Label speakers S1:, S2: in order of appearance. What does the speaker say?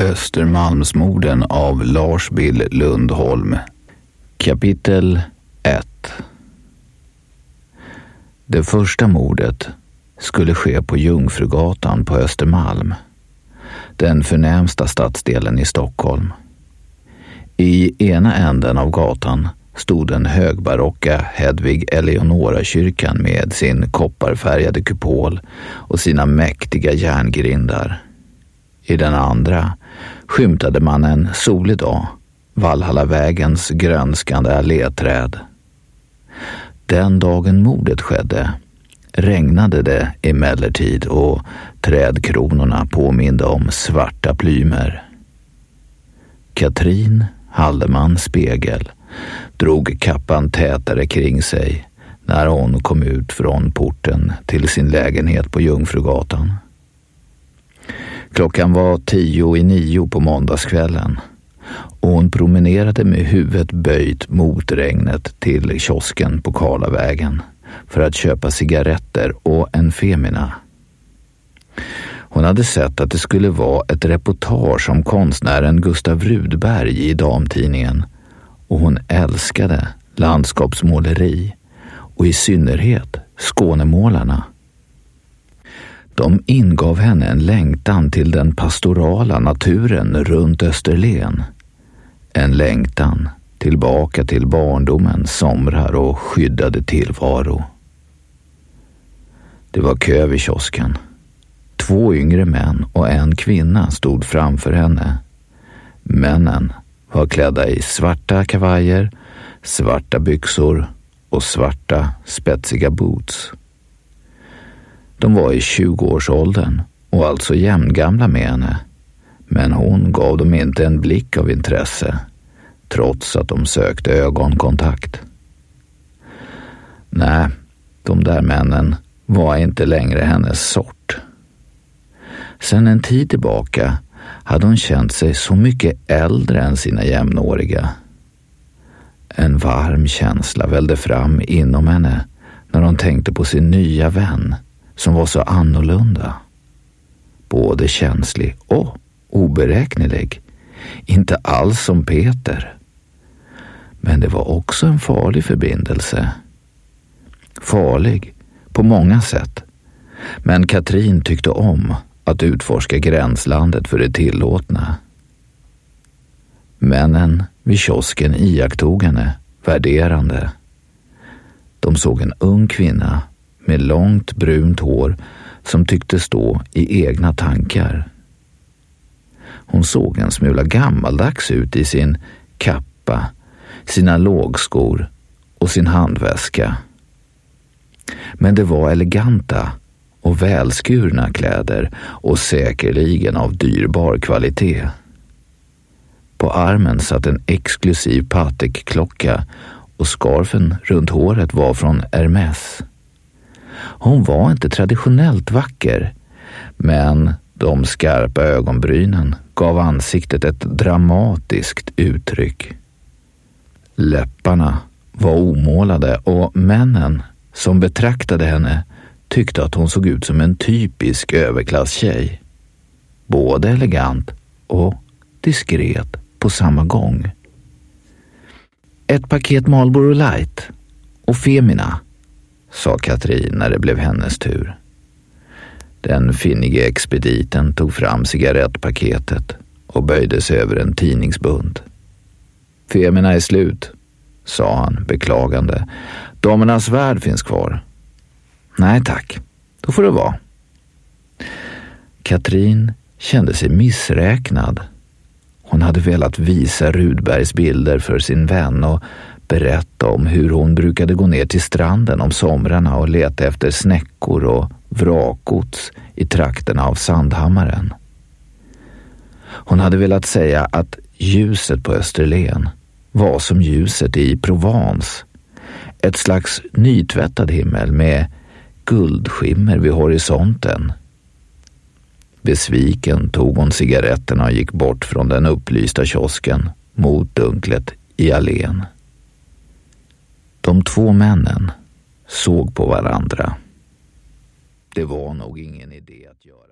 S1: Östermalmsmorden av Lars Bill Lundholm. Kapitel 1. Det första mordet skulle ske på Jungfrugatan på Östermalm, den förnämsta stadsdelen i Stockholm. I ena änden av gatan stod den högbarocka Hedvig Eleonora-kyrkan med sin kopparfärgade kupol och sina mäktiga järngrindar. I den andra skymtade man en solig dag Valhallavägens grönskande alléträd. Den dagen mordet skedde regnade det emellertid och trädkronorna påminde om svarta plymer. Katrin Haldeman Spegel drog kappan tätare kring sig när hon kom ut från porten till sin lägenhet på Jungfrugatan. Klockan var 8:50 på måndagskvällen och hon promenerade med huvudet böjt mot regnet till kiosken på Karlavägen för att köpa cigaretter och en Femina. Hon hade sett att det skulle vara ett reportage om konstnären Gustav Rudberg i damtidningen och hon älskade landskapsmåleri och i synnerhet Skånemålarna. De ingav henne en längtan till den pastorala naturen runt Österlen. En längtan tillbaka till barndomens somrar och skyddade tillvaro. Det var kö vid kiosken. 2 yngre män och en kvinna stod framför henne. Männen var klädda i svarta kavajer, svarta byxor och svarta spetsiga boots. De var i 20-årsåldern och alltså jämngamla med henne, men hon gav dem inte en blick av intresse, trots att de sökte ögonkontakt. Nej, de där männen var inte längre hennes sort. Sedan en tid tillbaka hade hon känt sig så mycket äldre än sina jämnåriga. En varm känsla vällde fram inom henne när hon tänkte på sin nya vän som var så annorlunda. Både känslig och oberäknelig. Inte alls som Peter. Men det var också en farlig förbindelse. Farlig på många sätt. Men Katrin tyckte om att utforska gränslandet för det tillåtna. Männen vid kiosken iakttog henne värderande. De såg en ung kvinna med långt brunt hår som tyckte stå i egna tankar. Hon såg en smula gammaldags ut i sin kappa, sina lågskor och sin handväska. Men det var eleganta och välskurna kläder och säkerligen av dyrbar kvalitet. På armen satt en exklusiv Patek-klocka och skarfen runt håret var från Hermès. Hon var inte traditionellt vacker, men de skarpa ögonbrynen gav ansiktet ett dramatiskt uttryck. Läpparna var omålade och männen som betraktade henne tyckte att hon såg ut som en typisk överklasstjej. Både elegant och diskret på samma gång. Ett paket Marlboro Light och Femina, sa Katrin när det blev hennes tur. Den finnige expediten tog fram cigarettpaketet och böjde sig över en tidningsbunt. Femina är slut, sa han beklagande. Damernas värld finns kvar. Nej tack, då får det vara. Katrin kände sig missräknad. Hon hade velat visa Rudbergs bilder för sin vän och berätta om hur hon brukade gå ner till stranden om somrarna och leta efter snäckor och vrakgods i trakterna av Sandhammaren. Hon hade velat säga att ljuset på Österlen var som ljuset i Provence. Ett slags nytvättad himmel med guldskimmer vid horisonten. Besviken tog hon cigaretterna och gick bort från den upplysta kiosken mot dunklet i allén. De 2 männen såg på varandra. Det var nog ingen idé att göra.